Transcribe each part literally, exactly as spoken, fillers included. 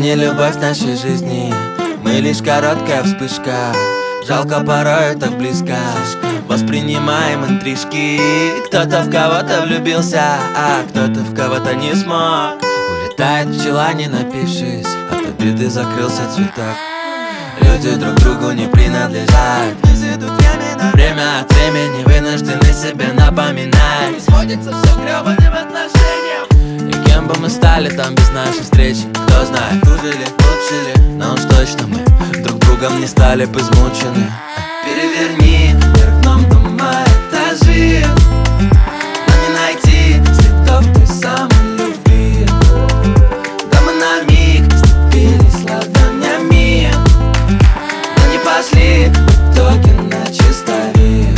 не любовь нашей жизни, мы лишь короткая вспышка. Жалко, порой так близко, воспринимаем интрижки. Кто-то в кого-то влюбился, а кто-то в кого-то не смог. Улетает пчела, не напившись, от обиды закрылся цветок. Люди друг другу не принадлежат, время от времени вынуждены себе напоминать. Сводится все к гребаным отношениям. И кем бы мы стали там без нашей встречи, кто знает, хуже ли, лучше ли. Но уж точно мы друг другом не стали бы измучены. Переверни вверх дном дома этажи, но не найти следов той самой любви. Да мы на миг сцепились ладонями, но не пошли в итоге на чистовик.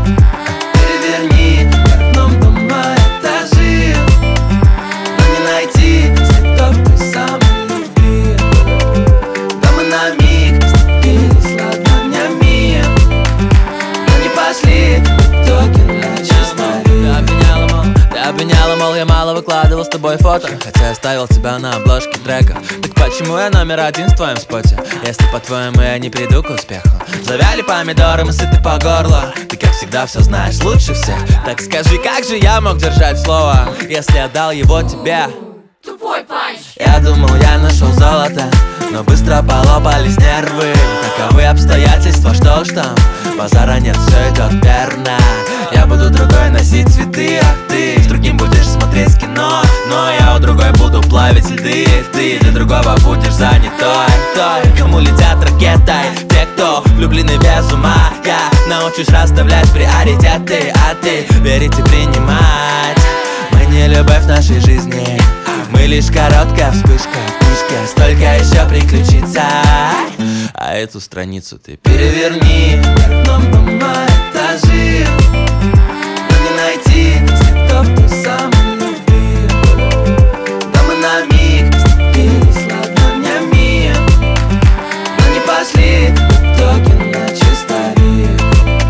Переверни вверх дном дома этажи, но не найти следов той самой любви. Да мы на миг сцепились ладонями, но не пошли в итоге на чистовик. Ты обвиняла, мол, ты обвиняла, мол, я мало выкладывал с тобой фото, хотя оставил тебя на обложке трека. Так почему я номер один в твоем споте, если по-твоему я не приду к успеху? Завяли помидоры, мы сыты по горло. Ты как всегда все знаешь лучше всех. Так скажи, как же я мог держать слово, если я дал его тебе? Тупой панч. Я думал, я нашел золото, но быстро полопались нервы. Таковы обстоятельства, что уж там, базара нет, все идет верно. Я буду другой носить цветы, а ты с другим будешь смотреть кино. Но я у другой буду плавить льды, ты для другого будешь занятой. Той, кому летят ракетой, те, кто влюблены без ума. Я научусь расставлять приоритеты, а ты верить и принимать. Мы не любовь нашей жизни, мы лишь короткая вспышка в книжке, столько еще приключиться. А эту страницу ты переверни вверх дном дома этажи, но не найти следов той самой любви. Да мы на миг сцепились ладонями, но не пошли в итоге на чистовик.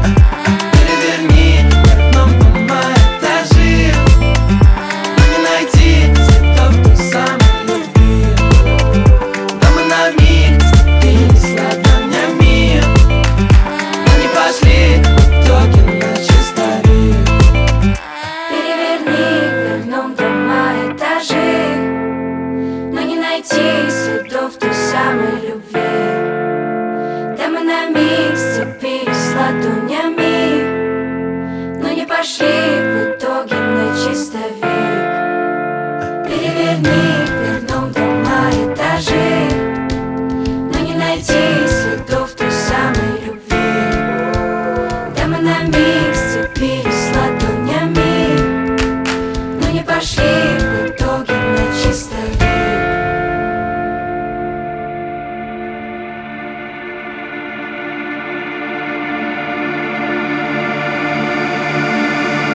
Переверни вверх дном дома этажи, но не найти следов той самой любви. Да мы на миг сцепились ладонями, но не пошли в итоге на чистовик. Переверни вверх дном дома этажи, но не найти следов той самой любви. Да мы на миг сцепились ладонями, но не пошли в итоге на чистовик. Переверни